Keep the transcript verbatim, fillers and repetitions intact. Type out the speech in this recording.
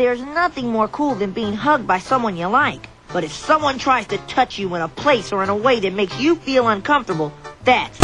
There's nothing more cool than being hugged by someone you like. But if someone tries to touch you in a place or in a way that makes you feel uncomfortable, that's...